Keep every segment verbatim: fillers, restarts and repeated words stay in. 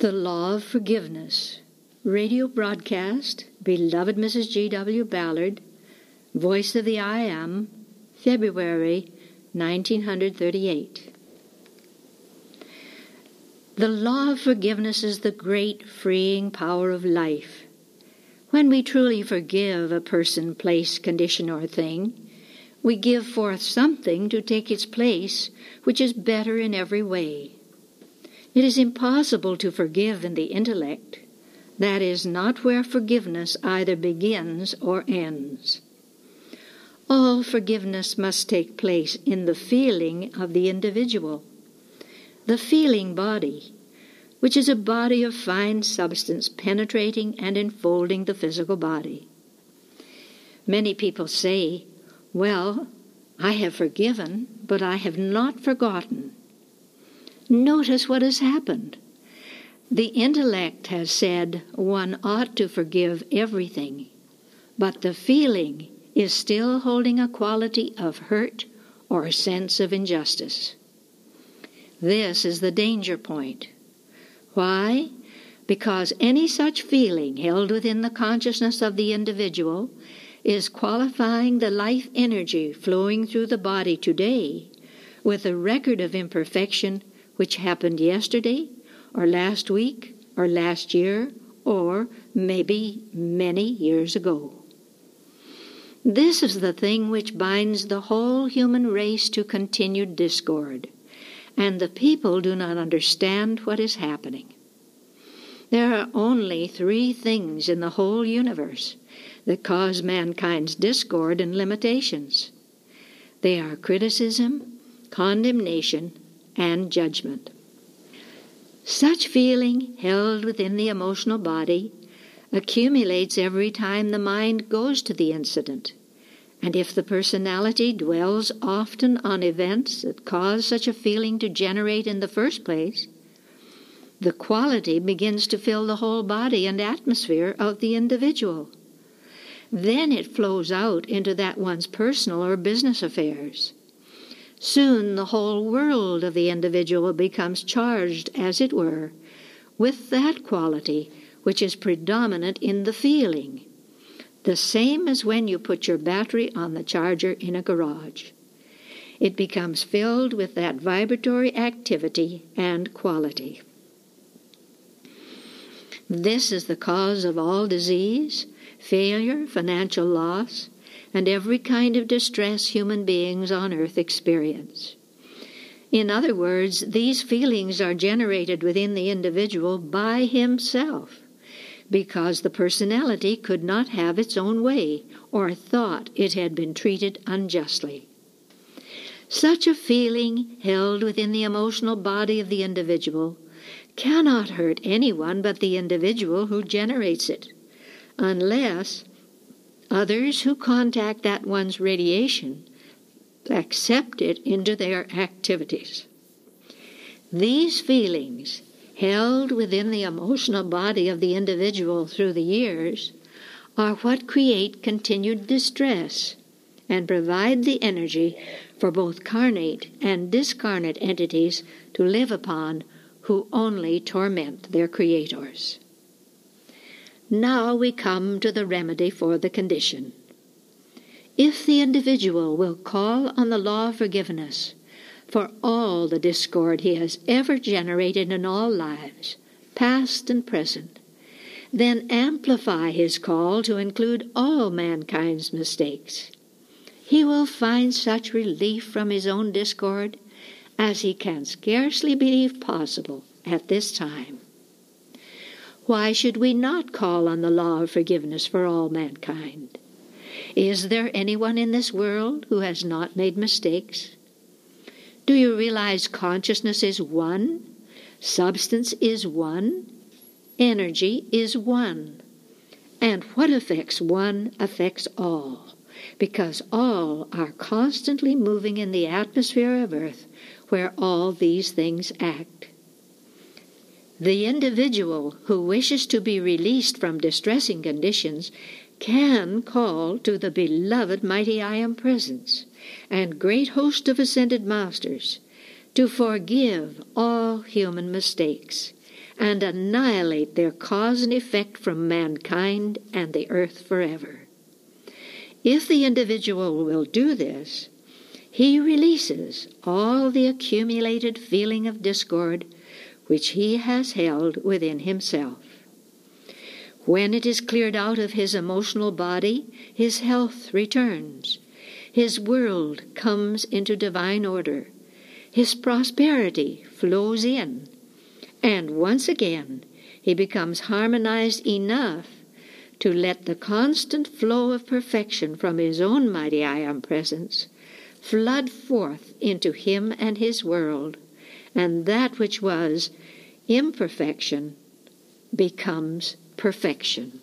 The Law of Forgiveness. Radio broadcast, beloved Missus G W Ballard, Voice of the I Am, February nineteen thirty-eight. The law of forgiveness is the great freeing power of life. When we truly forgive a person, place, condition, or thing, we give forth something to take its place, which is better in every way. It is impossible to forgive in the intellect. That is not where forgiveness either begins or ends. All forgiveness must take place in the feeling of the individual. The feeling body, which is a body of fine substance penetrating and enfolding the physical body. Many people say, "Well, I have forgiven, but I have not forgotten." Notice what has happened. The intellect has said one ought to forgive everything, but the feeling is still holding a quality of hurt or a sense of injustice. This is the danger point. Why? Because any such feeling held within the consciousness of the individual is qualifying the life energy flowing through the body today with a record of imperfection which happened yesterday, or last week, or last year, or maybe many years ago. This is the thing which binds the whole human race to continued discord, and the people do not understand what is happening. There are only three things in the whole universe that cause mankind's discord and limitations. They are criticism, condemnation, and judgment. Such feeling, held within the emotional body, accumulates every time the mind goes to the incident, and if the personality dwells often on events that cause such a feeling to generate in the first place, the quality begins to fill the whole body and atmosphere of the individual. Then it flows out into that one's personal or business affairs. Soon the whole world of the individual becomes charged, as it were, with that quality which is predominant in the feeling, the same as when you put your battery on the charger in a garage. It becomes filled with that vibratory activity and quality. This is the cause of all disease, failure, financial loss, and every kind of distress human beings on earth experience. In other words, these feelings are generated within the individual by himself, because the personality could not have its own way or thought it had been treated unjustly. Such a feeling, held within the emotional body of the individual, cannot hurt anyone but the individual who generates it, unless others who contact that one's radiation accept it into their activities. These feelings, held within the emotional body of the individual through the years, are what create continued distress and provide the energy for both carnate and discarnate entities to live upon, who only torment their creators. Now we come to the remedy for the condition. If the individual will call on the law of forgiveness for all the discord he has ever generated in all lives, past and present, then amplify his call to include all mankind's mistakes, he will find such relief from his own discord as he can scarcely believe possible at this time. Why should we not call on the law of forgiveness for all mankind? Is there anyone in this world who has not made mistakes? Do you realize consciousness is one? Substance is one? Energy is one? And what affects one affects all, because all are constantly moving in the atmosphere of earth where all these things act. The individual who wishes to be released from distressing conditions can call to the beloved mighty I Am Presence and great host of ascended masters to forgive all human mistakes and annihilate their cause and effect from mankind and the earth forever. If the individual will do this, he releases all the accumulated feeling of discord which he has held within himself. When it is cleared out of his emotional body, his health returns. His world comes into divine order. His prosperity flows in. And once again, he becomes harmonized enough to let the constant flow of perfection from his own mighty I Am presence flood forth into him and his world, and that which was imperfection becomes perfection.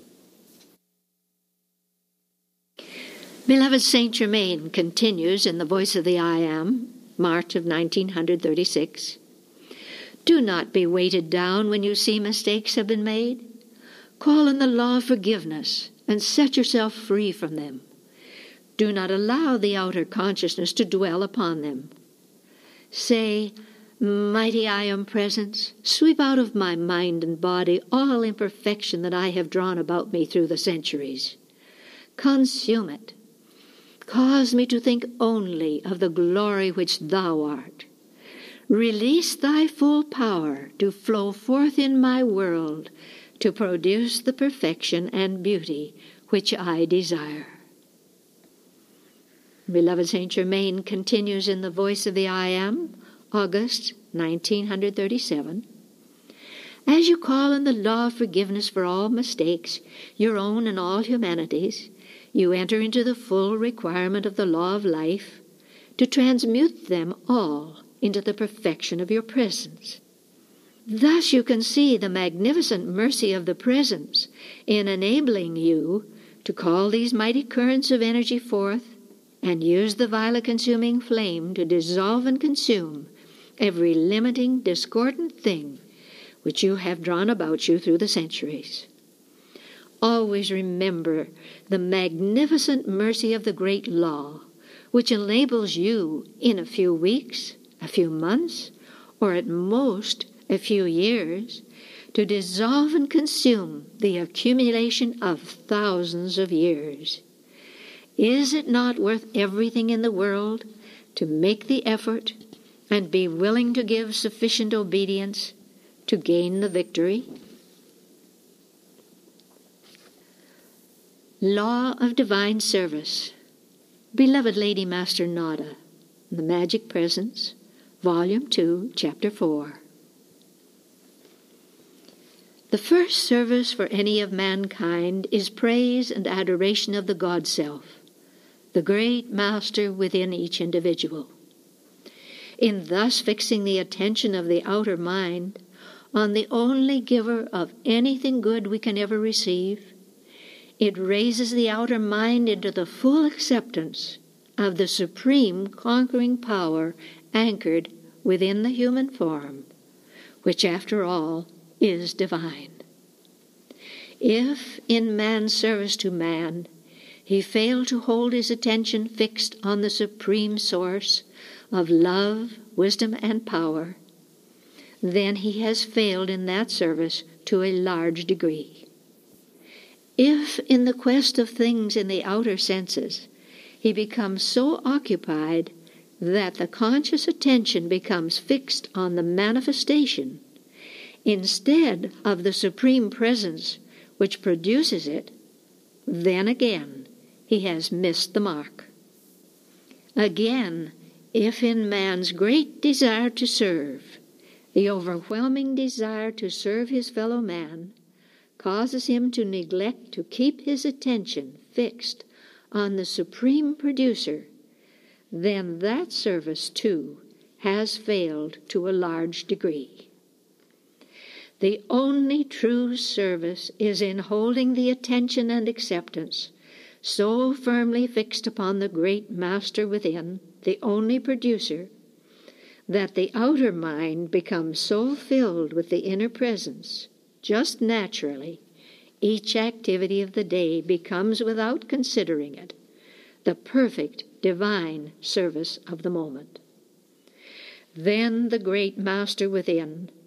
Beloved, Saint Germain continues in the voice of the I Am, March of nineteen thirty-six. Do not be weighted down when you see mistakes have been made. Call on the law of forgiveness and set yourself free from them. Do not allow the outer consciousness to dwell upon them. Say, Mighty I Am Presence, sweep out of my mind and body all imperfection that I have drawn about me through the centuries. Consume it. Cause me to think only of the glory which Thou art. Release Thy full power to flow forth in my world to produce the perfection and beauty which I desire. Beloved, Saint Germain continues in the voice of the I Am, August nineteen thirty-seven. As you call on the law of forgiveness for all mistakes, your own and all humanity's, you enter into the full requirement of the law of life to transmute them all into the perfection of your presence. Thus you can see the magnificent mercy of the presence in enabling you to call these mighty currents of energy forth and use the violet-consuming flame to dissolve and consume every limiting, discordant thing which you have drawn about you through the centuries. Always remember the magnificent mercy of the great law, which enables you in a few weeks, a few months, or at most a few years, to dissolve and consume the accumulation of thousands of years. Is it not worth everything in the world to make the effort and be willing to give sufficient obedience to gain the victory? Law of Divine Service. Beloved Lady Master Nada, The Magic Presence, Volume two, Chapter four. The first service for any of mankind is praise and adoration of the God-Self, the great Master within each individual. In thus fixing the attention of the outer mind on the only giver of anything good we can ever receive, it raises the outer mind into the full acceptance of the supreme conquering power anchored within the human form, which after all is divine. If, in man's service to man, he fail to hold his attention fixed on the supreme source of love, wisdom, and power, then he has failed in that service to a large degree. If, in the quest of things in the outer senses, he becomes so occupied that the conscious attention becomes fixed on the manifestation instead of the supreme presence which produces it, then again he has missed the mark. Again, if in man's great desire to serve, the overwhelming desire to serve his fellow man causes him to neglect to keep his attention fixed on the supreme producer, then that service, too, has failed to a large degree. The only true service is in holding the attention and acceptance so firmly fixed upon the great Master within, the only producer, that the outer mind becomes so filled with the inner presence, just naturally, each activity of the day becomes, without considering it, the perfect divine service of the moment. Then the great Master within,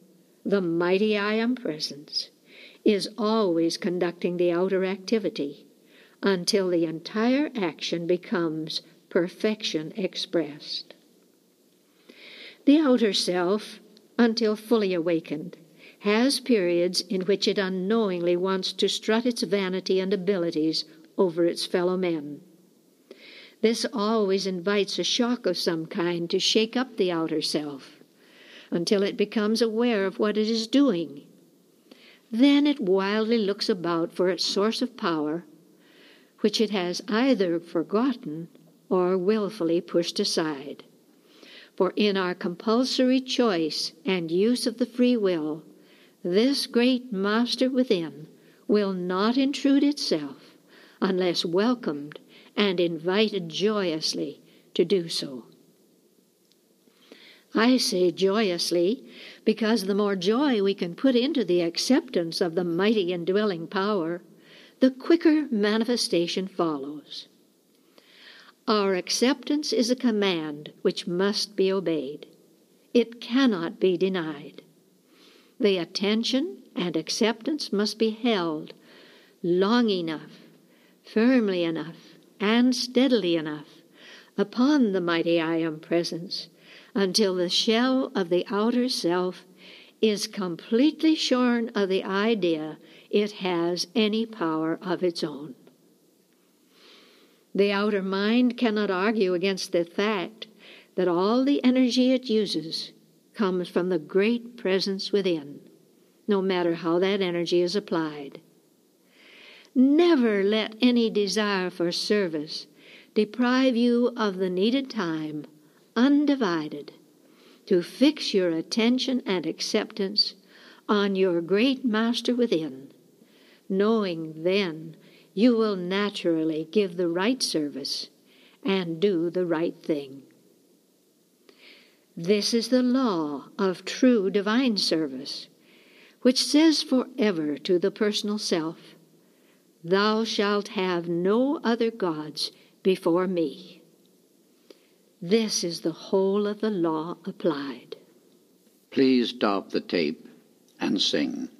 The mighty I Am Presence is always conducting the outer activity until the entire action becomes perfection expressed. The outer self, until fully awakened, has periods in which it unknowingly wants to strut its vanity and abilities over its fellow men. This always invites a shock of some kind to shake up the outer self, until it becomes aware of what it is doing. Then it wildly looks about for its source of power, which it has either forgotten or willfully pushed aside. For in our compulsory choice and use of the free will, this great master within will not intrude itself unless welcomed and invited joyously to do so. I say joyously because the more joy we can put into the acceptance of the mighty indwelling power, the quicker manifestation follows. Our acceptance is a command which must be obeyed. It cannot be denied. The attention and acceptance must be held long enough, firmly enough, and steadily enough upon the mighty I Am Presence until the shell of the outer self is completely shorn of the idea it has any power of its own. The outer mind cannot argue against the fact that all the energy it uses comes from the great presence within, no matter how that energy is applied. Never let any desire for service deprive you of the needed time, undivided, to fix your attention and acceptance on your great master within, knowing then you will naturally give the right service and do the right thing. This is the law of true divine service, which says forever to the personal self, "Thou shalt have no other gods before me." This is the whole of the law applied. Please stop the tape and sing.